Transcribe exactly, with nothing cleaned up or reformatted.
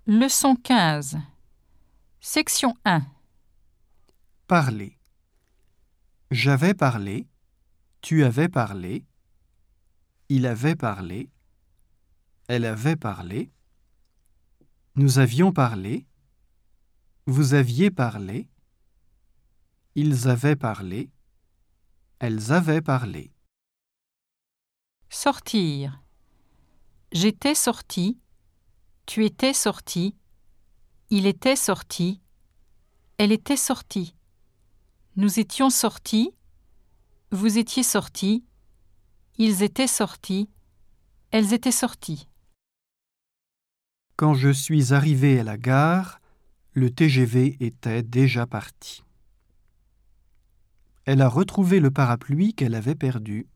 Leçon quinze. Section un. Parler. J'avais parlé, tu avais parlé, il avait parlé, elle avait parlé, nous avions parlé, vous aviez parlé, ils avaient parlé, elles avaient parlé. Sortir. J'étais sorti, tu étais sorti, il était sorti, elle était sortie. Nous étions sortis, vous étiez sortis, ils étaient sortis, elles étaient sorties. Quand je suis arrivé à la gare, le T G V était déjà parti. Elle a retrouvé le parapluie qu'elle avait perdu.